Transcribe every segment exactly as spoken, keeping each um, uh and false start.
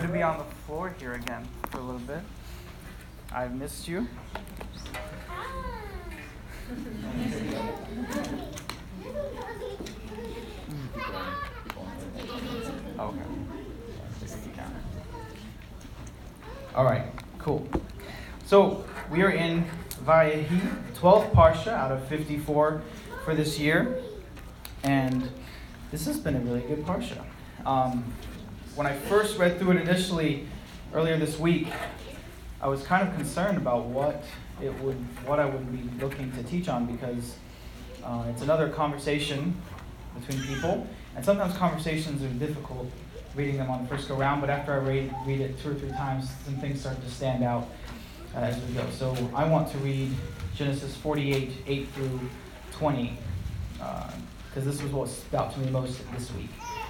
to be on the floor here again for a little bit. I've missed you. Okay. All right, cool. So we are in Vayehi, twelfth Parsha out of fifty-four for this year. And this has been a really good Parsha. Um, when I first read through it initially earlier this week, I was kind of concerned about what it would, what I would be looking to teach on, because uh, it's another conversation between people, and sometimes conversations are difficult reading them on the first go round, but after I read, read it two or three times, some things start to stand out uh, as we go. So I want to read Genesis forty-eight, eight through twenty, because uh, this was what stood out to me most this week.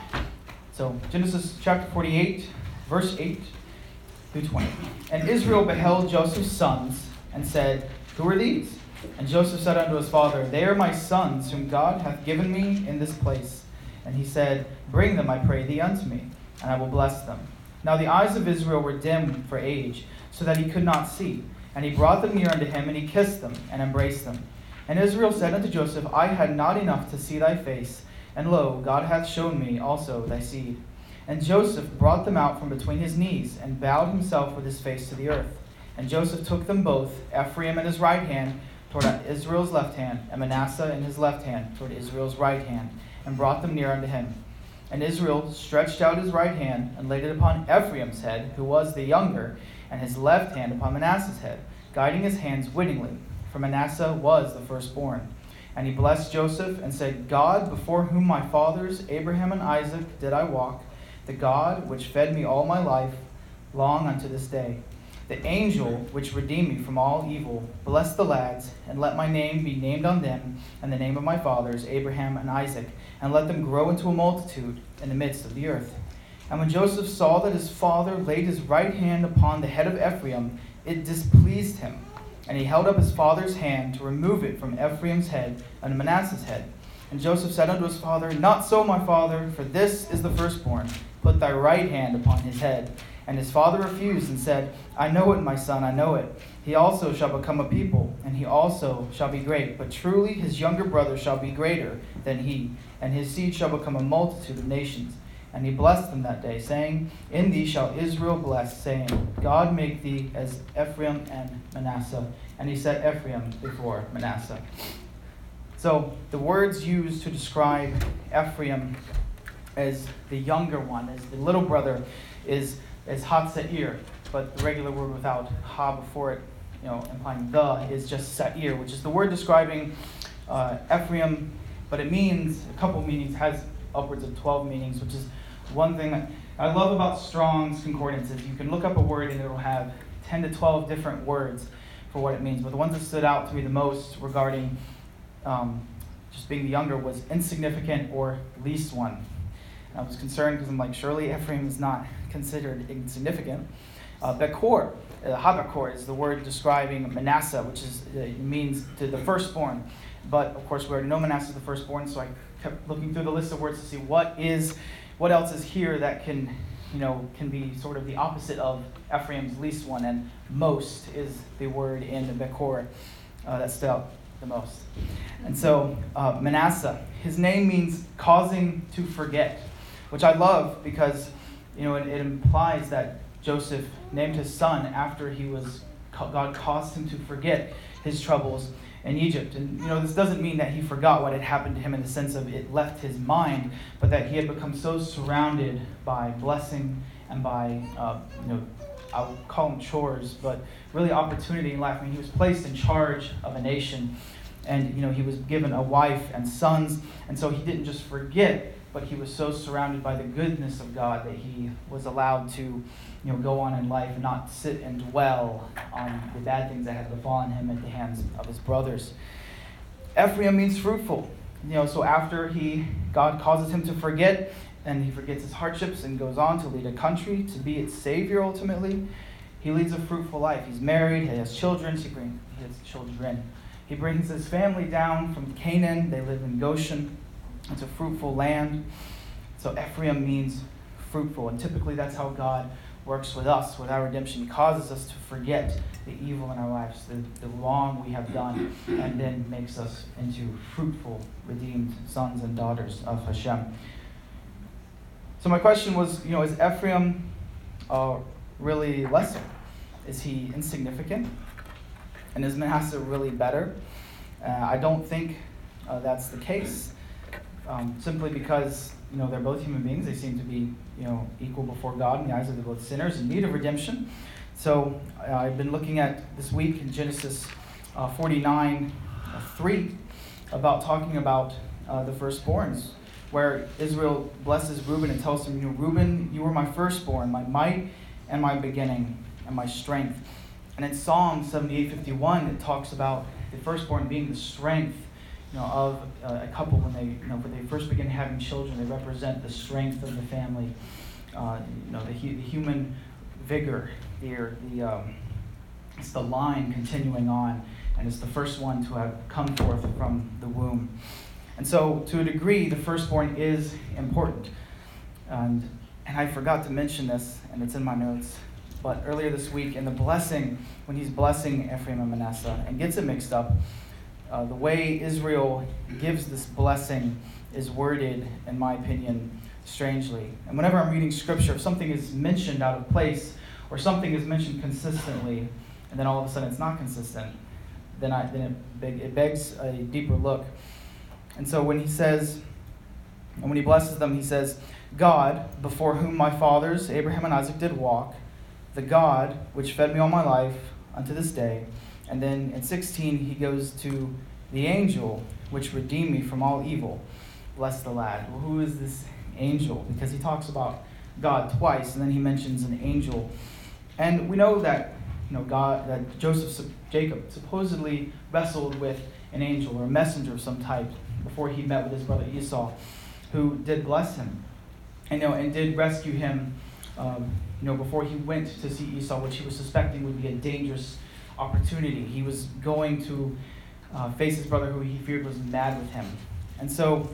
So Genesis chapter forty-eight, verse eight through twenty. And Israel beheld Joseph's sons, and said, Who are these? And Joseph said unto his father, They are my sons, whom God hath given me in this place. And he said, Bring them, I pray thee, unto me, and I will bless them. Now the eyes of Israel were dim for age, so that he could not see. And he brought them near unto him, and he kissed them, and embraced them. And Israel said unto Joseph, I had not enough to see thy face, and lo, God hath shown me also thy seed. And Joseph brought them out from between his knees, and bowed himself with his face to the earth. And Joseph took them both, Ephraim in his right hand, toward Israel's left hand, and Manasseh in his left hand, toward Israel's right hand, and brought them near unto him. And Israel stretched out his right hand, and laid it upon Ephraim's head, who was the younger, and his left hand upon Manasseh's head, guiding his hands wittingly, for Manasseh was the firstborn. And he blessed Joseph, and said, God, before whom my fathers Abraham and Isaac did I walk, the God which fed me all my life, long unto this day, the angel which redeemed me from all evil, bless the lads, and let my name be named on them, and the name of my fathers Abraham and Isaac, and let them grow into a multitude in the midst of the earth. And when Joseph saw that his father laid his right hand upon the head of Ephraim, it displeased him. And he held up his father's hand to remove it from Ephraim's head unto Manasseh's head. And Joseph said unto his father, Not so, my father, for this is the firstborn. Put thy right hand upon his head. And his father refused, and said, I know it, my son, I know it. He also shall become a people, and he also shall be great. But truly his younger brother shall be greater than he, and his seed shall become a multitude of nations. And he blessed them that day, saying, In thee shall Israel bless, saying, God make thee as Ephraim and Manasseh. And he set Ephraim before Manasseh. So the words used to describe Ephraim as the younger one, as the little brother, is is Hatzair, but the regular word without ha before it, you know, implying the, is just Sa'ir, which is the word describing uh, Ephraim, but it means, a couple meanings, has upwards of twelve meanings, which is one thing that I love about Strong's concordances. You can look up a word and it'll have ten to twelve different words for what it means, but the ones that stood out to me the most regarding um, just being the younger was insignificant or least one. I was concerned because I'm like, surely Ephraim is not considered insignificant. Uh, Bekor, uh, Habakor is the word describing Manasseh, which is uh, it means to the firstborn. But of course, we already know Manasseh is the firstborn, so I kept looking through the list of words to see what is, what else is here that can, you know, can be sort of the opposite of Ephraim's least one. And most is the word in the Bekor uh, that stood out the most. And so uh, Manasseh, his name means causing to forget, which I love because, you know, it, it implies that Joseph named his son after he was, God caused him to forget his troubles in Egypt. And, you know, this doesn't mean that he forgot what had happened to him in the sense of it left his mind, but that he had become so surrounded by blessing and by, uh, you know, I'll call them chores, but really opportunity in life. I mean, he was placed in charge of a nation, and, you know, he was given a wife and sons, and so he didn't just forget, but he was so surrounded by the goodness of God that he was allowed to, you know, go on in life and not sit and dwell on the bad things that had befallen him at the hands of his brothers. Ephraim means fruitful. You know, so after he, God causes him to forget, and he forgets his hardships and goes on to lead a country, to be its savior ultimately, he leads a fruitful life. He's married, he has children, he brings he has children. He brings his family down from Canaan. They live in Goshen. It's a fruitful land. So Ephraim means fruitful, and typically that's how God works with us, with our redemption. He causes us to forget the evil in our lives, the, the wrong we have done, and then makes us into fruitful, redeemed sons and daughters of Hashem. So my question was, you know, is Ephraim uh, really lesser? Is he insignificant? And is Manasseh really better? Uh, I don't think uh, that's the case. Um, simply because, you know, they're both human beings. They seem to be, you know, equal before God in the eyes of the both sinners in need of redemption. So uh, I've been looking at this week in Genesis uh, forty-nine, uh, three, about talking about uh, the firstborns, where Israel blesses Reuben and tells him, you know, Reuben, you were my firstborn, my might and my beginning and my strength. And in Psalm seventy-eight fifty-one, it talks about the firstborn being the strength, you know, of uh, a couple when they, you know, when they first begin having children. They represent the strength of the family, uh, you know, the, hu- the human vigor. The, the um, it's the line continuing on, and it's the first one to have come forth from the womb. And so, to a degree, the firstborn is important. And and I forgot to mention this, and it's in my notes. But earlier this week, in the blessing, when he's blessing Ephraim and Manasseh, and gets it mixed up, uh, the way Israel gives this blessing is worded, in my opinion, strangely. And whenever I'm reading scripture, if something is mentioned out of place, or something is mentioned consistently, and then all of a sudden it's not consistent, then I then it, beg, it begs a deeper look. And so when he says, and when he blesses them, he says, God, before whom my fathers, Abraham and Isaac, did walk, the God which fed me all my life unto this day. And then in sixteen, he goes to the angel which redeemed me from all evil. Bless the lad. Well, who is this angel? Because he talks about God twice, and then he mentions an angel. And we know that, you know, God, that Joseph, Jacob supposedly wrestled with an angel or a messenger of some type before he met with his brother Esau, who did bless him, and you know, and did rescue him. Um, you know, before he went to see Esau, which he was suspecting would be a dangerous opportunity. He was going to uh, face his brother, who he feared was mad with him. And so,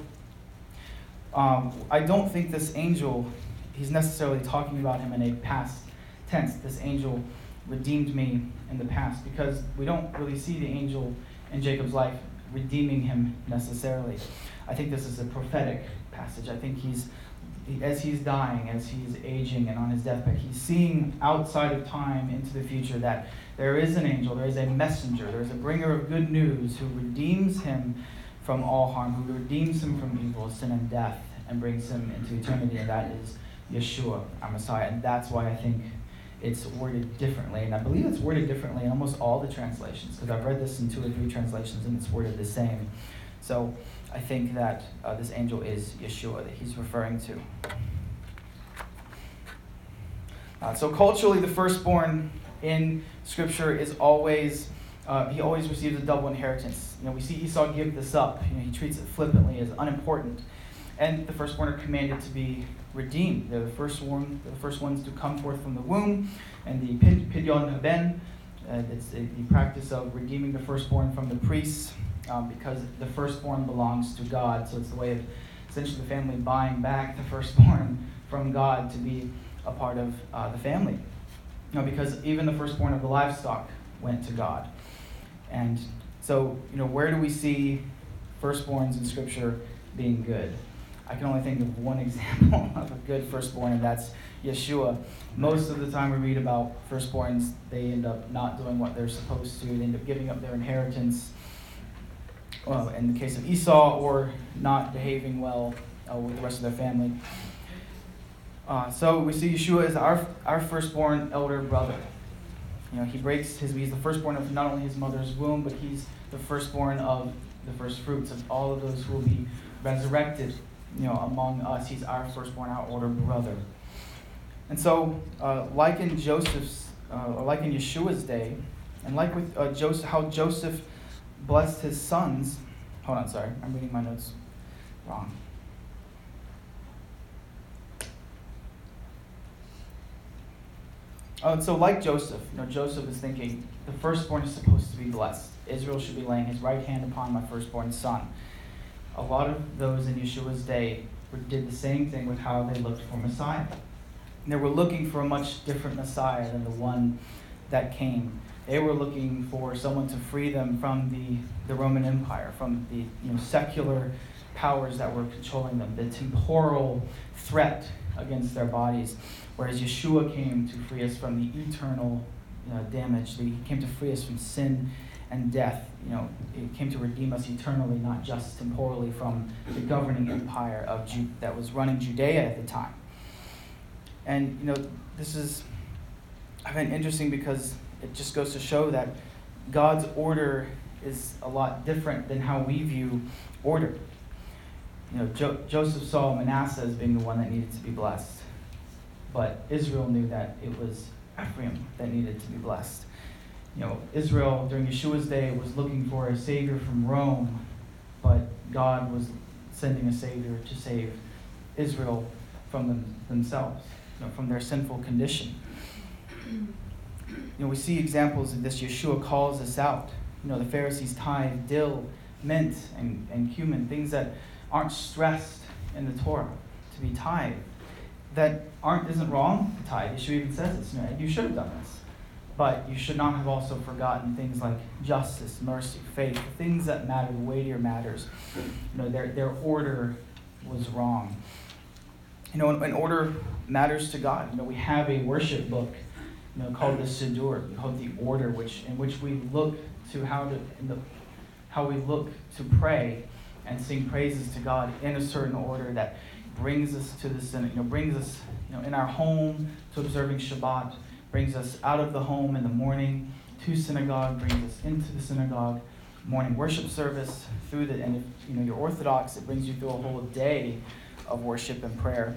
um, I don't think this angel, he's necessarily talking about him in a past tense. This angel redeemed me in the past, because we don't really see the angel in Jacob's life redeeming him necessarily. I think this is a prophetic passage. I think he's, as he's dying, as he's aging and on his deathbed, he's seeing outside of time into the future that there is an angel, there is a messenger, there is a bringer of good news who redeems him from all harm, who redeems him from evil, sin, and death, and brings him into eternity, and that is Yeshua, our Messiah. And that's why I think it's worded differently, and I believe it's worded differently in almost all the translations, because I've read this in two or three translations, and it's worded the same. So I think that uh, this angel is Yeshua that he's referring to. Uh, so culturally, the firstborn in Scripture is always, uh, he always receives a double inheritance. You know, we see Esau give this up. You know, he treats it flippantly as unimportant. And the firstborn are commanded to be redeemed. They're the first one, the first ones to come forth from the womb. And the Pidyon Haben, uh, it's the practice of redeeming the firstborn from the priests, um, because the firstborn belongs to God. So it's the way of essentially the family buying back the firstborn from God to be a part of uh, the family. You know, because even the firstborn of the livestock went to God. And so, you know, where do we see firstborns in Scripture being good? I can only think of one example of a good firstborn, and that's Yeshua. Most of the time we read about firstborns, they end up not doing what they're supposed to. They end up giving up their inheritance, well, in the case of Esau, or not behaving well uh, with the rest of their family. Uh, so we see Yeshua as our our firstborn elder brother. You know, he breaks his, he's the firstborn of not only his mother's womb, but he's the firstborn of the first fruits of all of those who will be resurrected. You know, among us, he's our firstborn, our older brother. And so, uh, like in Joseph's, uh, or like in Yeshua's day, and like with uh, Joseph, how Joseph blessed his sons. Hold on, sorry, I'm reading my notes wrong. Uh, so, like Joseph, you know, Joseph is thinking the firstborn is supposed to be blessed. Israel should be laying his right hand upon my firstborn son. A lot of those in Yeshua's day did the same thing with how they looked for Messiah. They were looking for a much different Messiah than the one that came. They were looking for someone to free them from the, the Roman Empire, from the you know, secular powers that were controlling them, the temporal threat against their bodies. Whereas Yeshua came to free us from the eternal you know, damage. He came to free us from sin and death. You know, He came to redeem us eternally, not just temporally, from the governing empire of Ju- that was running Judea at the time. And you know, this is I find interesting because it just goes to show that God's order is a lot different than how we view order. You know, jo- Joseph saw Manasseh as being the one that needed to be blessed, but Israel knew that it was Ephraim that needed to be blessed. You know, Israel during Yeshua's day was looking for a savior from Rome, but God was sending a savior to save Israel from them, themselves, you know, from their sinful condition. You know, we see examples of this. Yeshua calls us out. You know, the Pharisees tithe dill, mint, and, and cumin, things that aren't stressed in the Torah to be tithed. That aren't isn't wrong to tithe. Yeshua even says this. You know, you should have done this. But you should not have also forgotten things like justice, mercy, faith, the things that matter, the weightier matters. You know, their their order was wrong. You know, an order matters to God. You know, we have a worship book, you know, called the Siddur, called the Order, which in which we look to how to in the, how we look to pray and sing praises to God in a certain order that brings us to the you know brings us you know in our home to observing Shabbat, brings us out of the home in the morning to synagogue, brings us into the synagogue, morning worship service through the and if you know you're Orthodox, it brings you through a whole day of worship and prayer.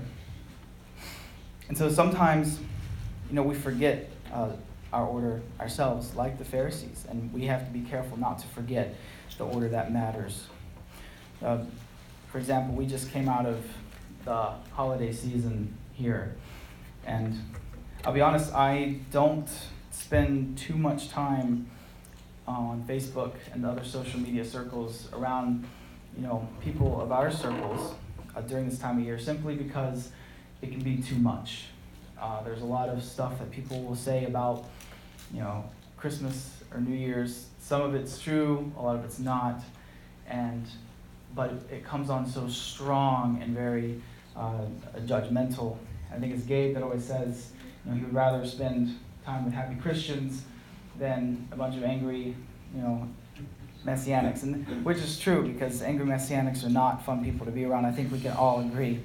And so sometimes, you know, we forget uh, our order ourselves, like the Pharisees, and we have to be careful not to forget the order that matters. Uh, for example, we just came out of the holiday season here, and I'll be honest, I don't spend too much time on Facebook and other social media circles around, you know, people of our circles uh, during this time of year, simply because it can be too much. Uh, there's a lot of stuff that people will say about, you know, Christmas or New Year's. Some of it's true, a lot of it's not, and but it, it comes on so strong and very uh, judgmental. I think it's Gabe that always says, you know, he would rather spend time with happy Christians than a bunch of angry, you know, Messianics, and which is true because angry Messianics are not fun people to be around. I think we can all agree.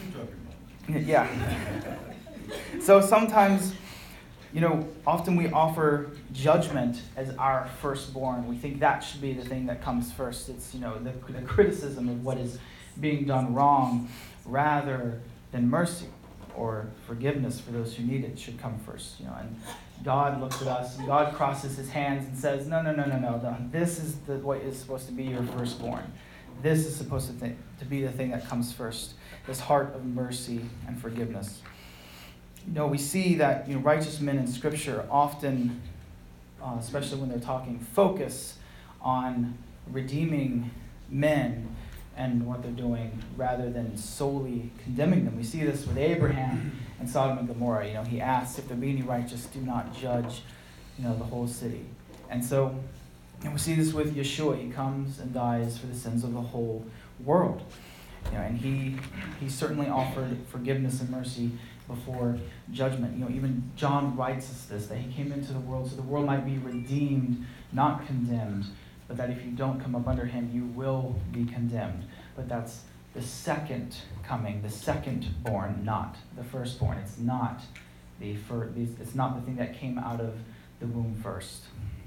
Yeah. So sometimes, you know, often we offer judgment as our firstborn. We think that should be the thing that comes first. It's, you know, the, the criticism of what is being done wrong rather than mercy or forgiveness for those who need it should come first. You know, and God looks at us and God crosses his hands and says, no, no, no, no, no, no. This is the, what is supposed to be your firstborn. This is supposed to, th- to be the thing that comes first. This heart of mercy and forgiveness. You know, we see that, you know, righteous men in Scripture often, uh, especially when they're talking, focus on redeeming men and what they're doing rather than solely condemning them. We see this with Abraham and Sodom and Gomorrah. You know, he asks, if there be any righteous, do not judge, you know, the whole city. And so, and we see this with Yeshua. He comes and dies for the sins of the whole world. You know, and he he certainly offered forgiveness and mercy before judgment. You know, even John writes us this, that he came into the world so the world might be redeemed, not condemned, but that if you don't come up under him, you will be condemned. But that's the second coming, the second born, not the firstborn. It's not the fir- it's not the thing that came out of the womb first.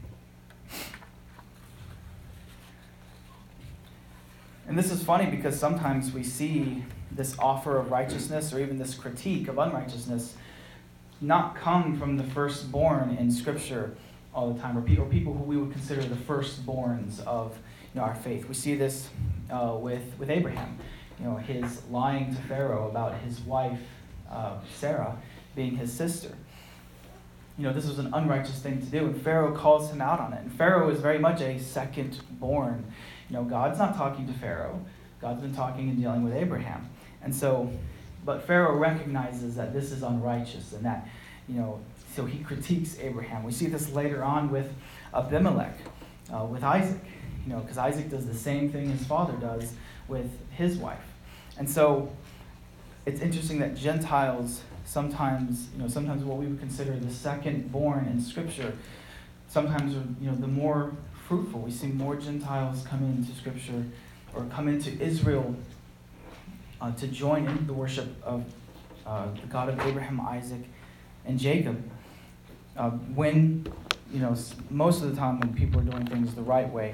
And this is funny because sometimes we see this offer of righteousness or even this critique of unrighteousness not come from the firstborn in Scripture all the time, or, pe- or people who we would consider the firstborns of, you know, our faith. We see this uh, with, with Abraham, you know, his lying to Pharaoh about his wife, uh, Sarah, being his sister. You know, this was an unrighteous thing to do, and Pharaoh calls him out on it. And Pharaoh is very much a second-born. You know, God's not talking to Pharaoh. God's been talking and dealing with Abraham. And so but Pharaoh recognizes that this is unrighteous and that, you know, so he critiques Abraham. We see this later on with Abimelech, uh, with Isaac, you know, because Isaac does the same thing his father does with his wife. And so it's interesting that Gentiles sometimes, you know, sometimes what we would consider the second born in Scripture, sometimes, you know, the more fruitful. We see more Gentiles come into Scripture or come into Israel uh, to join in the worship of uh, the God of Abraham, Isaac, and Jacob. Uh, when, you know, most of the time when people are doing things the right way.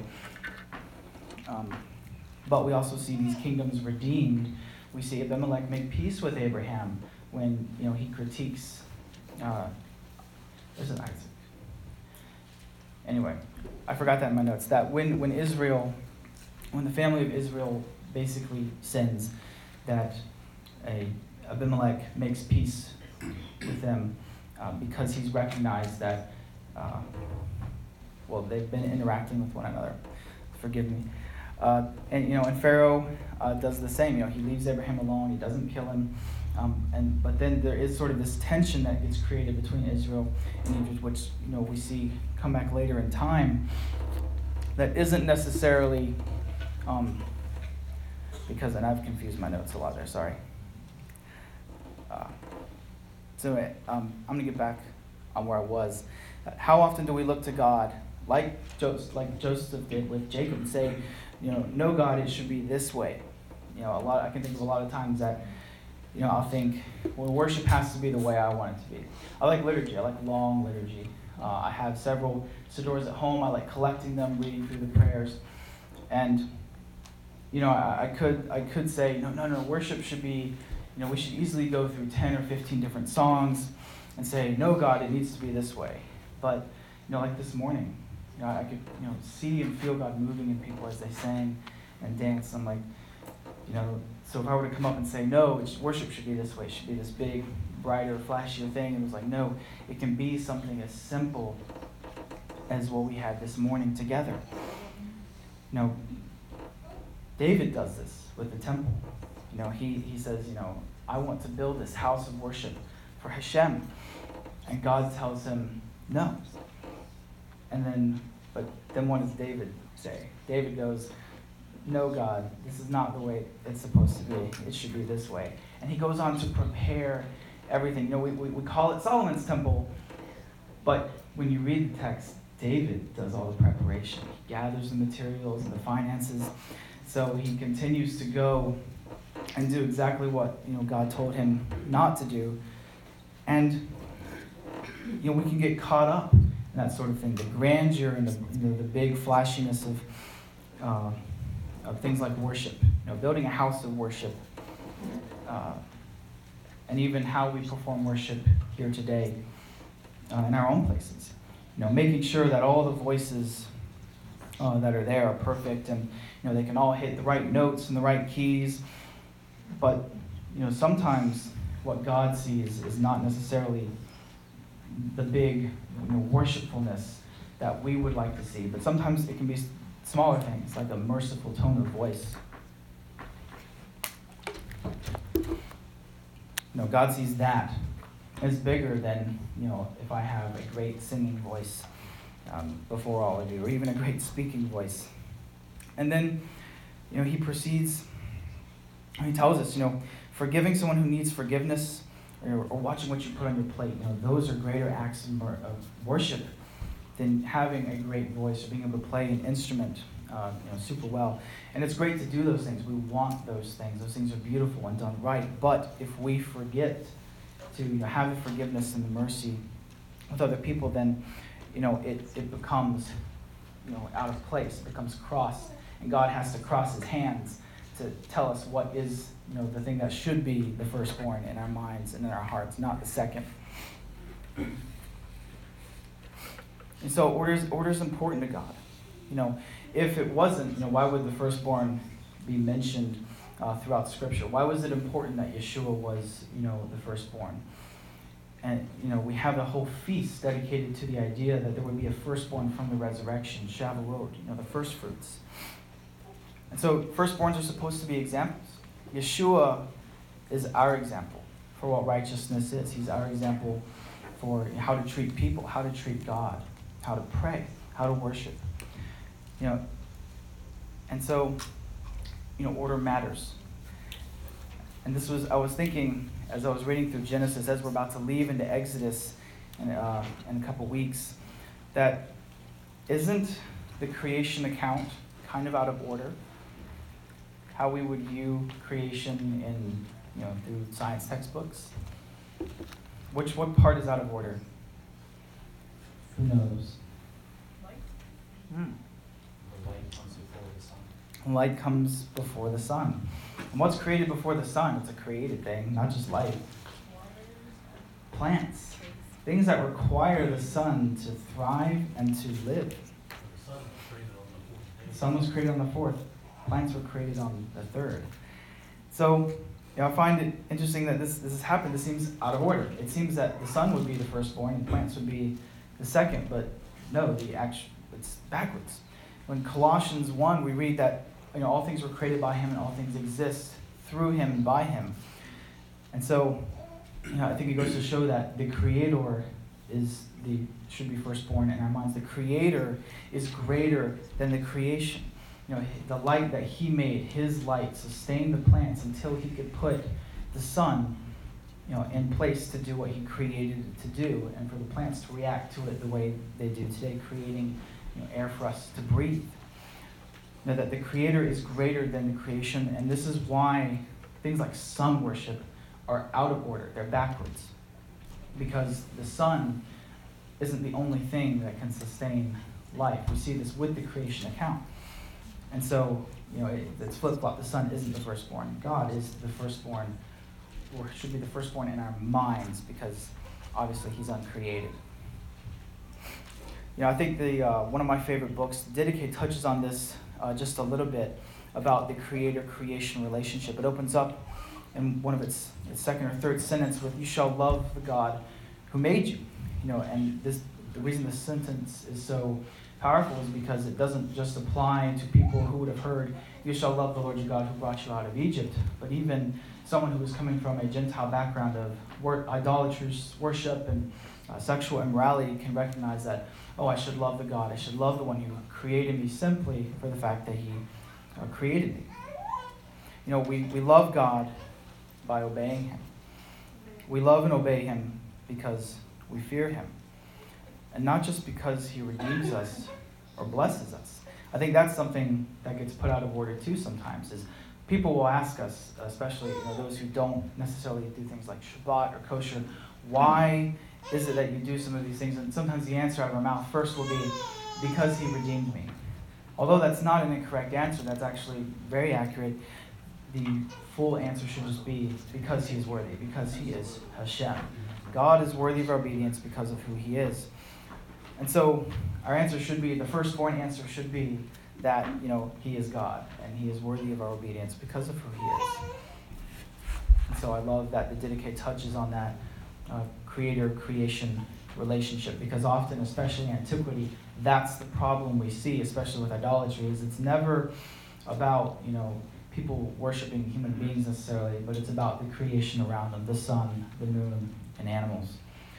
Um, but we also see these kingdoms redeemed. We see Abimelech make peace with Abraham when, you know, he critiques, uh, there's an Isaac. Anyway, I forgot that in my notes, that when, when Israel, when the family of Israel basically sins, that a Abimelech makes peace with them uh, because he's recognized that, uh, well, they've been interacting with one another. Forgive me. Uh, and, you know, and Pharaoh uh, does the same. You know, he leaves Abraham alone. He doesn't kill him. Um, and but then there is sort of this tension that gets created between Israel and Egypt, which, you know, we see come back later in time. That isn't necessarily um, because, and I've confused my notes a lot there. Sorry. Uh, so um, I'm gonna get back on where I was. How often do we look to God, like Joseph, like Joseph did with Jacob, and say, you know, no, God, it should be this way. You know, a lot. I can think of a lot of times that, you know, I'll think, well, worship has to be the way I want it to be. I like liturgy. I like long liturgy. Uh, I have several sidurs at home. I like collecting them, reading through the prayers, and you know, I, I could I could say, no, no, no. Worship should be, you know, we should easily go through ten or fifteen different songs, and say, no, God, it needs to be this way. But you know, like this morning, you know, I could, you know, see and feel God moving in people as they sang and danced. I'm like, you know, so if I were to come up and say, no, it's, worship should be this way, it should be this big, brighter, flashier thing, and it was like, no, it can be something as simple as what we had this morning together. You know, David does this with the temple. You know, he, he says, you know, I want to build this house of worship for Hashem. And God tells him, no. And then, but then what does David say? David goes, no, God, this is not the way it's supposed to be. It should be this way. And he goes on to prepare everything. You know, we, we, we call it Solomon's temple, but when you read the text, David does all the preparation. He gathers the materials and the finances. So he continues to go and do exactly what, you know, God told him not to do. And, you know, we can get caught up in that sort of thing, the grandeur and the, you know, the big flashiness of uh, of things like worship, you know, building a house of worship, uh, and even how we perform worship here today uh, in our own places. You know, making sure that all the voices uh, that are there are perfect, and you know they can all hit the right notes and the right keys. But you know, sometimes what God sees is not necessarily the big, you know, worshipfulness that we would like to see, but sometimes it can be smaller things, like a merciful tone of voice. You know, God sees that as bigger than, you know, if I have a great singing voice um, before all of you, or even a great speaking voice. And then, you know, he proceeds, he tells us, you know, forgiving someone who needs forgiveness, or, or watching what you put on your plate, you know, those are greater acts of worship than having a great voice or being able to play an instrument uh, you know, super well. And it's great to do those things. We want those things. Those things are beautiful and done right. But if we forget to, you know, have the forgiveness and the mercy with other people, then, you know, it, it becomes, you know, out of place. It becomes cross. And God has to cross his hands to tell us what is, you know, the thing that should be the firstborn in our minds and in our hearts, not the second. And so order is, order is important to God. You know, if it wasn't, you know, why would the firstborn be mentioned uh, throughout Scripture? Why was it important that Yeshua was, you know, the firstborn? And, you know, we have a whole feast dedicated to the idea that there would be a firstborn from the resurrection, Shavuot, you know, the first fruits. And so firstborns are supposed to be examples. Yeshua is our example for what righteousness is. He's our example for how to treat people, how to treat God, how to pray, how to worship. You know, and so, you know, order matters. And this was, I was thinking, as I was reading through Genesis, as we're about to leave into Exodus in, uh, in a couple weeks, that isn't the creation account kind of out of order? How we would view creation in, you know, through science textbooks? Which, what part is out of order? Who knows? Light. Hmm. The light comes before the sun. Light comes before the sun. And what's created before the sun? It's a created thing, not just light. Plants. Things that require the sun to thrive and to live. The sun was created on the fourth. Plants were created on the third. So, you know, I find it interesting that this, this has happened. This seems out of order. It seems that the sun would be the firstborn and plants would be the second, but no, the actual, it's backwards. When Colossians one, we read that, you know, all things were created by him and all things exist through him and by him. And so, you know, I think it goes to show that the Creator is the should be firstborn in our minds. The Creator is greater than the creation. You know, the light that he made, his light, sustained the plants until he could put the sun, you know, in place to do what he created it to do, and for the plants to react to it the way they do today, creating, you know, air for us to breathe. You know, that the Creator is greater than the creation, and this is why things like sun worship are out of order. They're backwards. Because the sun isn't the only thing that can sustain life. We see this with the creation account. And so, you know, it, it's flip-flop. The sun isn't the firstborn. God is the firstborn, or should be the firstborn in our minds, because obviously he's uncreated. You know, I think the uh, one of my favorite books, Didache, touches on this uh, just a little bit about the creator-creation relationship. It opens up in one of its, its second or third sentence with, "You shall love the God who made you." You know, and this the reason this sentence is so powerful is because it doesn't just apply to people who would have heard, "You shall love the Lord your God who brought you out of Egypt," but even someone who was coming from a Gentile background of wor- idolaters, worship, and uh, sexual immorality can recognize that, oh, I should love the God. I should love the one who created me simply for the fact that he uh, created me. You know, we, we love God by obeying him. We love and obey him because we fear him. And not just because he redeems us or blesses us. I think that's something that gets put out of order too sometimes, is people will ask us, especially, you know, those who don't necessarily do things like Shabbat or kosher, why is it that you do some of these things? And sometimes the answer out of our mouth first will be, because he redeemed me. Although that's not an incorrect answer, that's actually very accurate. The full answer should just be, because he is worthy, because he is Hashem. God is worthy of our obedience because of who he is. And so our answer should be, the firstborn answer should be that, you know, he is God and he is worthy of our obedience because of who he is. And so I love that the Didache touches on that uh, creator-creation relationship, because often, especially in antiquity, that's the problem we see, especially with idolatry, is it's never about, you know, people worshiping human beings necessarily, but it's about the creation around them, the sun, the moon, and animals.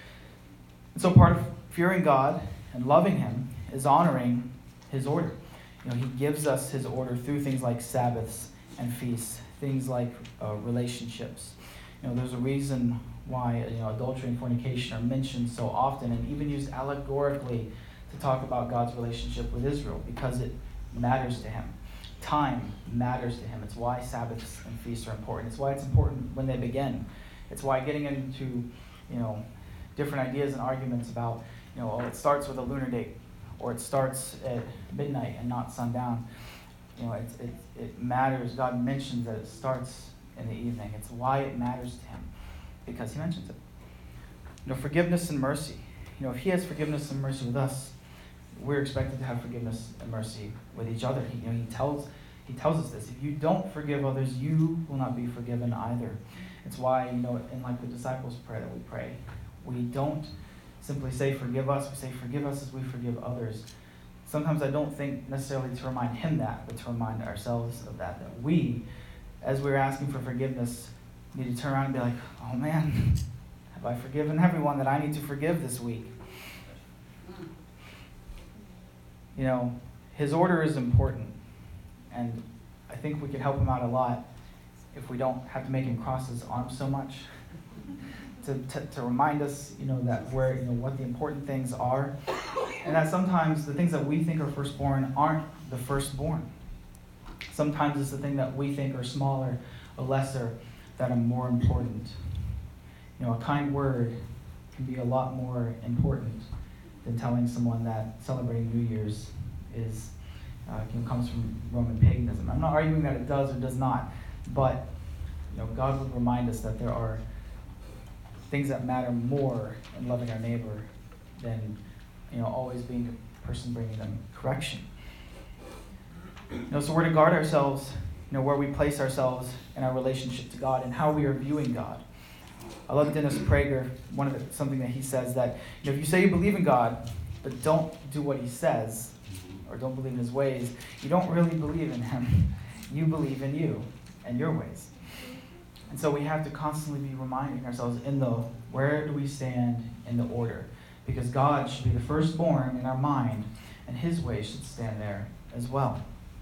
And so part of fearing God and loving him is honoring his order. You know, he gives us his order through things like Sabbaths and feasts, things like uh, relationships. You know, there's a reason why, you know, adultery and fornication are mentioned so often and even used allegorically to talk about God's relationship with Israel, because it matters to him. Time matters to him. It's why Sabbaths and feasts are important. It's why it's important when they begin. It's why getting into, you know, different ideas and arguments about, you know, oh, it starts with a lunar date, or it starts at midnight and not sundown. You know, it, it, it matters. God mentions that it starts in the evening. It's why it matters to him, because he mentions it. You know, forgiveness and mercy. You know, if he has forgiveness and mercy with us, we're expected to have forgiveness and mercy with each other. He, you know, he tells he tells us this. If you don't forgive others, you will not be forgiven either. It's why, you know, in like the disciples' prayer that we pray, we don't simply say, forgive us. We say, forgive us as we forgive others. Sometimes I don't think necessarily to remind him that, but to remind ourselves of that, that we, as we're asking for forgiveness, You need to turn around and be like, oh man, have I forgiven everyone that I need to forgive this week? You know, his order is important, and I think we could help him out a lot if we don't have to make him cross his arms so much. To, to, to remind us, you know, that where, you know, what the important things are, and that sometimes the things that we think are firstborn aren't the firstborn. Sometimes it's the thing that we think are smaller or lesser that are more important. You know, a kind word can be a lot more important than telling someone that celebrating New Year's is uh, can, comes from Roman paganism. I'm not arguing that it does or does not, but you know, God would remind us that there are things that matter more in loving our neighbor than, you know, always being the person bringing them correction. You know, so we're to guard ourselves, you know, where we place ourselves in our relationship to God and how we are viewing God. I love Dennis Prager, one of the, something that he says that, you know, if you say you believe in God, but don't do what he says, or don't believe in his ways, you don't really believe in him. You believe in you and your ways. And so we have to constantly be reminding ourselves in the, where do we stand in the order? Because God should be the firstborn in our mind, and his ways should stand there as well.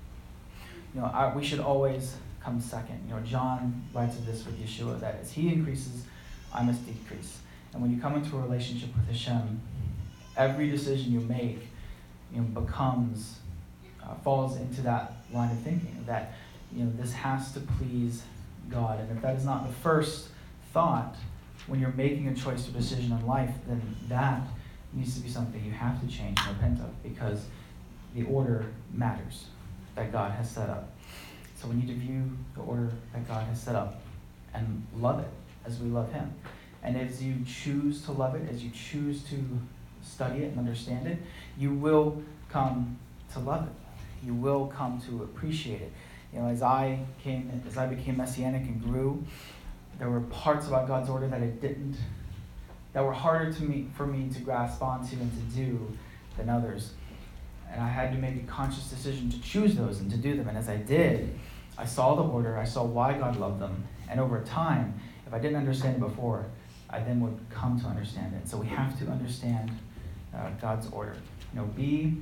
You know, I, we should always come second. You know, John writes of this with Yeshua, that as he increases, I must decrease. And when you come into a relationship with Hashem, every decision you make, you know, becomes, uh, falls into that line of thinking, that, you know, this has to please God. And if that is not the first thought when you're making a choice or decision in life, then that needs to be something you have to change and repent of, because the order matters that God has set up. So we need to view the order that God has set up and love it as we love him. And as you choose to love it, as you choose to study it and understand it, you will come to love it. You will come to appreciate it. You know, as I came, as I became Messianic and grew, there were parts about God's order that I didn't, that were harder to me, for me to grasp onto and to do than others. And I had to make a conscious decision to choose those and to do them. And as I did, I saw the order, I saw why God loved them. And over time, if I didn't understand it before, I then would come to understand it. So we have to understand uh, God's order. You know, be,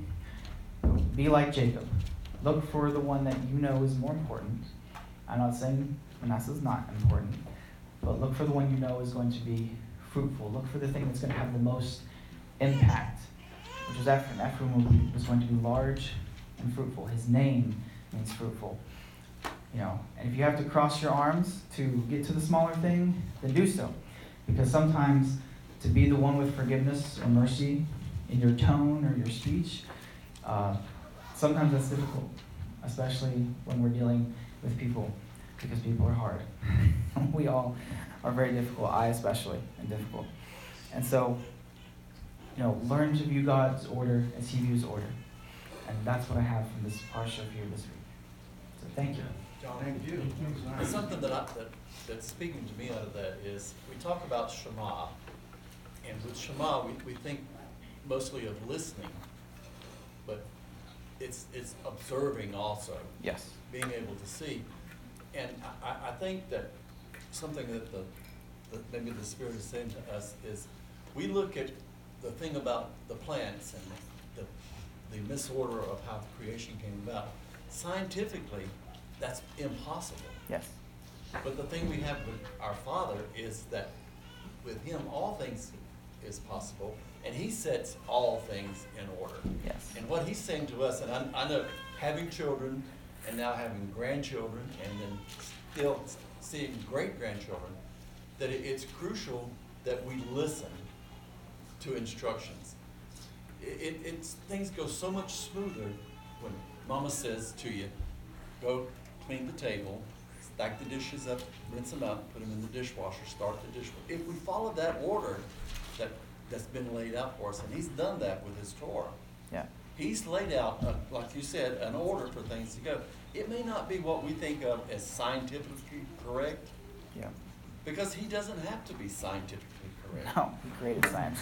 be like Jacob. Look for the one that you know is more important. I'm not saying Manasseh is not important, but look for the one you know is going to be fruitful. Look for the thing that's going to have the most impact, which is Ephraim. Ephraim was going to be large and fruitful. His name means fruitful. You know, and if you have to cross your arms to get to the smaller thing, then do so. Because sometimes to be the one with forgiveness or mercy in your tone or your speech, uh, sometimes that's difficult, especially when we're dealing with people, because people are hard. We all are very difficult, I especially am difficult. And so, you know, learn to view God's order as he views order. And that's what I have from this parsha here this week. So thank you. John, thank you. Something that, I, that that's speaking to me out of that is, we talk about Shema, and with Shema we, we think mostly of listening, but it's it's observing also. Yes. Being able to see. And I, I think that something that the, the maybe the Spirit is saying to us is, we look at the thing about the plants and the, the misorder of how creation came about. Scientifically, that's impossible. Yes. But the thing we have with our Father is that with him all things is possible, and he sets all things in order. Yes. And what he's saying to us, and I, I know having children and now having grandchildren and then still seeing great-grandchildren, that it, it's crucial that we listen to instructions. It, it, it's, things go so much smoother when Mama says to you, go clean the table, stack the dishes up, rinse them out, put them in the dishwasher, start the dishwasher. If we follow that order that, that's been laid out for us, and he's done that with his Torah. Yeah. He's laid out, uh, like you said, an order for things to go. It may not be what we think of as scientifically correct. Yeah. Because he doesn't have to be scientifically correct. No, he created science.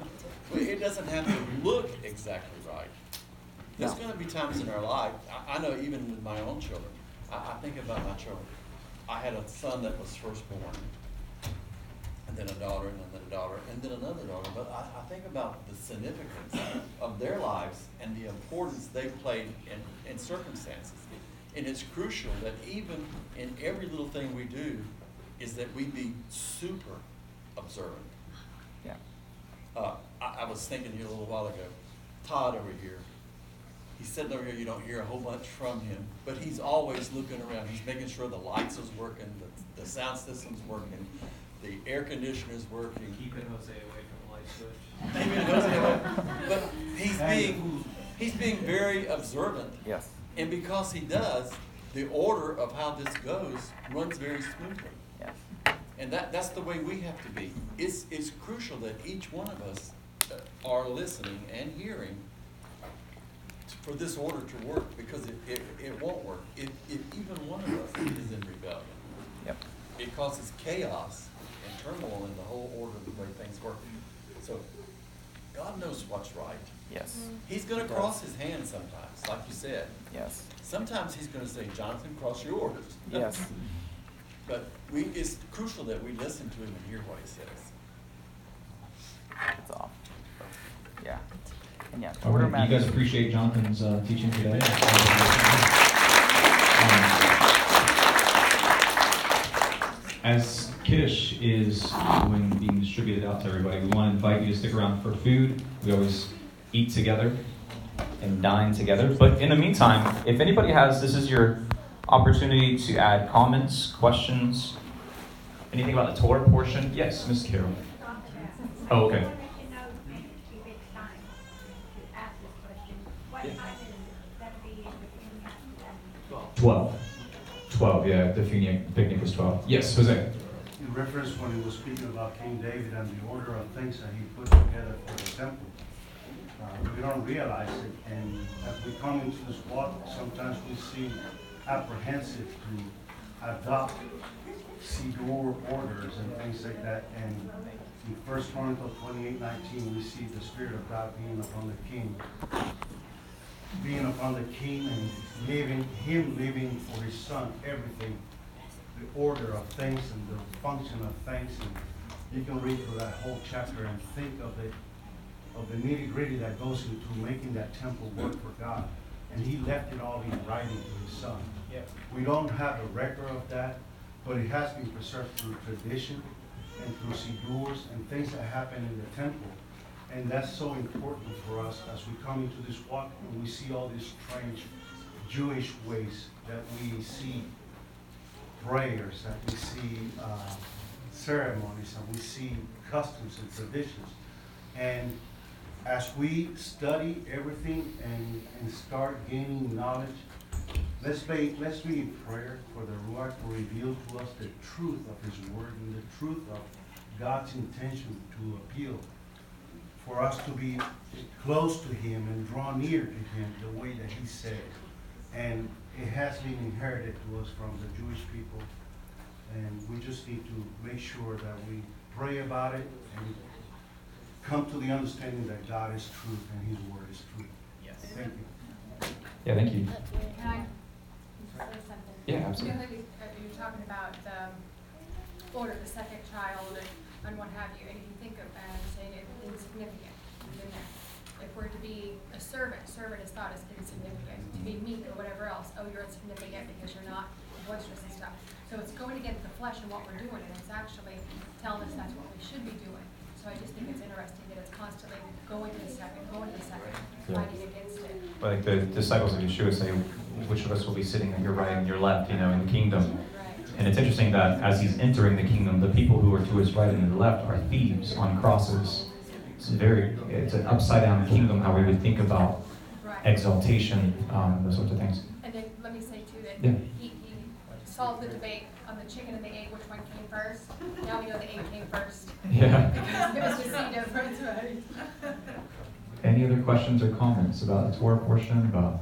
It doesn't have to look exactly right. There's No. going to be times in our life, I, I know even with my own children, I, I think about my children. I had a son that was firstborn, and then a daughter, and then a daughter, and then another daughter. But I, I think about the significance of their lives and the importance they played in, in circumstances. And it's crucial that even in every little thing we do, is that we be super observant. Yeah. Uh, I, I was thinking here a little while ago, Todd over here, he's sitting over here, you don't hear a whole bunch from him, but he's always looking around. He's making sure the lights is working, the, the sound system's working, the air conditioner's working. Keeping Jose away from the light switch. Keeping Jose away. But he's being, he's being very observant. Yes. And because he does, the order of how this goes runs very smoothly. Yes. And that, that's the way we have to be. It's, it's crucial that each one of us are listening and hearing for this order to work, because it, it, it won't work. If, if even one of us is in rebellion, Yep. it causes chaos and turmoil in the whole order of the way things work. So God knows what's right. Yes. He's going to cross his hands sometimes, like you said. Yes. Sometimes he's going to say, Jonathan, cross your orders. Yes. But we, it's crucial that we listen to him and hear what he says. It's off. Yeah. And yeah, All order right, you guys matters. appreciate Jonathan's uh, teaching today. Um, as Kiddush is when being distributed out to everybody, we want to invite you to stick around for food. We always eat together and dine together. But in the meantime, if anybody has, this is your opportunity to add comments, questions, anything about the Torah portion. Yes, Miz Carol. Oh, okay. Twelve. Twelve, yeah, the picnic, picnic was twelve. Yes, Jose. In reference when he was speaking about King David and the order of things that he put together for the temple, uh, we don't realize it, and as we come into this walk, sometimes we seem apprehensive to adopt Siddur orders and things like that. And in First Chronicles twenty-eight nineteen, we see the Spirit of God being upon the king, being upon the king and living, him living for his son, everything, the order of things and the function of things. And you can read through that whole chapter and think of it, of the nitty gritty that goes into making that temple work for God. And he left it all in writing to his son. Yep. We don't have a record of that, but it has been preserved through tradition and through siddurs and things that happen in the temple. And that's so important for us as we come into this walk and we see all these strange Jewish ways that we see prayers, that we see uh, ceremonies, and we see customs and traditions. And as we study everything and, and start gaining knowledge, let's be, let's be in prayer for the Ruach to reveal to us the truth of his word and the truth of God's intention to appeal, for us to be close to him and draw near to him the way that he said. And it has been inherited to us from the Jewish people. And we just need to make sure that we pray about it and come to the understanding that God is truth and his word is truth. Yes. Thank you. Yeah, thank you. Can I say something? Yeah, absolutely. Because like, uh, you're talking about the order of the second child and, and what have you, and if you think of uh, saying it insignificant in there. If we're to be a servant, servant is thought as insignificant. To be meek or whatever else, oh, you're insignificant because you're not boisterous and stuff. So it's going against the flesh and what we're doing, and it's actually telling us that's what we should be doing. So I just think it's interesting that it's constantly going to the second, going to the second, Yeah. fighting against it. Like the disciples of Yeshua say, which of us will be sitting at your right and your left, you know, in the kingdom. Right. And it's interesting that as he's entering the kingdom, the people who are to his right and his left are thieves on crosses. It's very, it's an upside down kingdom, how we would think about Right. exaltation, um, those sorts of things. And then let me say too that Yeah. he, he solved the debate on the chicken and the egg, which one came first. Now we know the egg came first. Yeah. Because there's a seed difference, right? Any other questions or comments about the Torah portion? About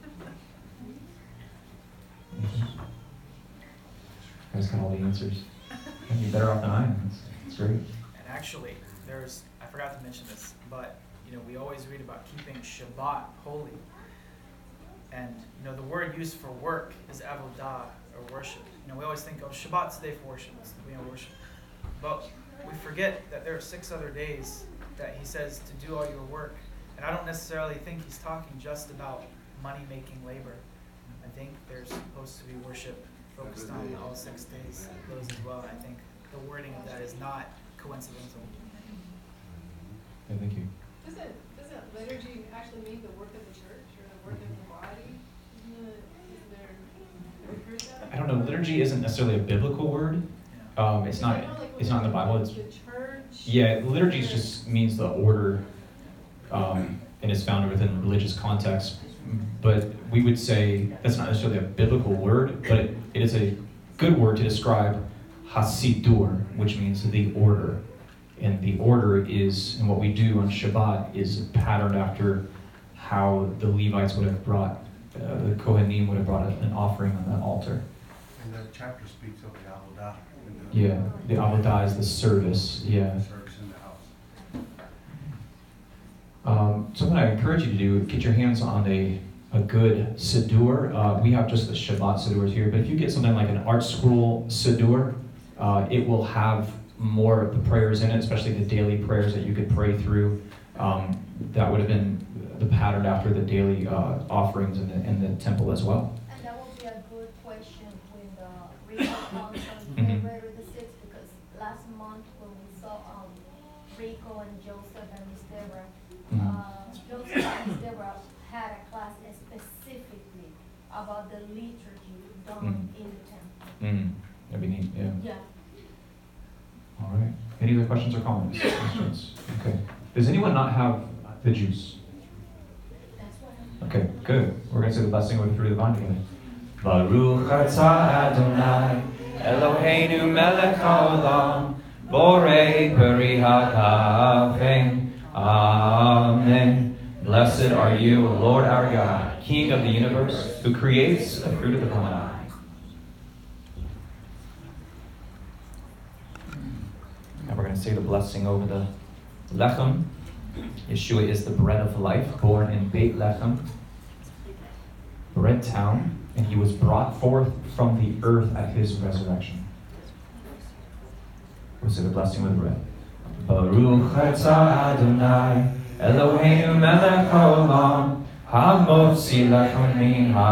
you guys got all the answers. You're better off than I am. That's, that's great. And actually, there's, I forgot to mention this, but, you know, we always read about keeping Shabbat holy. And, you know, the word used for work is avodah, or worship. You know, we always think, oh, Shabbat's the day for worship. It's the day of worship. But we forget that there are six other days that he says to do all your work. And I don't necessarily think he's talking just about money-making labor. I think there's supposed to be worship focused on all six days, those as well. I think the wording of that is not coincidental. Yeah, thank you. Doesn't, doesn't liturgy actually mean the work of the church or the work of the body? Isn't it, isn't there, have you heard that? I don't know. Liturgy isn't necessarily a biblical word. Um, it's not. It's not in the Bible. It's The church? yeah. Liturgy just means the order, um, and is found within religious context. But we would say that's not necessarily a biblical word, but it, it is a good word to describe Hasidur, which means the order. And the order is, and what we do on Shabbat is patterned after how the Levites would have brought, uh, the Kohanim would have brought an offering on that altar. And that chapter speaks of the avodah. and Yeah, the avodah is the service, yeah. Service in the house. Um, something I encourage you to do, get your hands on a, a good Siddur. Uh, we have just the Shabbat Siddurs here, but if you get something like an Art Scroll Siddur, uh, it will have more of the prayers in it, especially the daily prayers that you could pray through. Um, that would have been the pattern after the daily uh, offerings in the, in the temple as well. And that would be a good question when the Rico comes on Mhm. February the sixth, because last month when we saw um, Rico and Joseph and Miss Deborah, Mhm. uh, Joseph and Miss Deborah had a class specifically about the liturgy done Mhm. in the temple. Mm, that'd be neat, yeah. Yeah. All right. Any other questions or comments? Questions? Okay. Does anyone not have the juice? That's what I'm. Okay, good. We're going to say the blessing over the fruit of the vine together. Baruch atah Adonai, Eloheinu melech haolam, borei peri hakafim. Amen. Blessed are you, O Lord our God, King of the universe, who creates the fruit of the vine. And we're going to say the blessing over the lechem. Yeshua is the bread of life, born in Beit Lechem, bread town, and he was brought forth from the earth at his resurrection. We'll say the blessing with bread. Baruch atah Adonai, Eloheinu melech haolam, hamotzi lechem min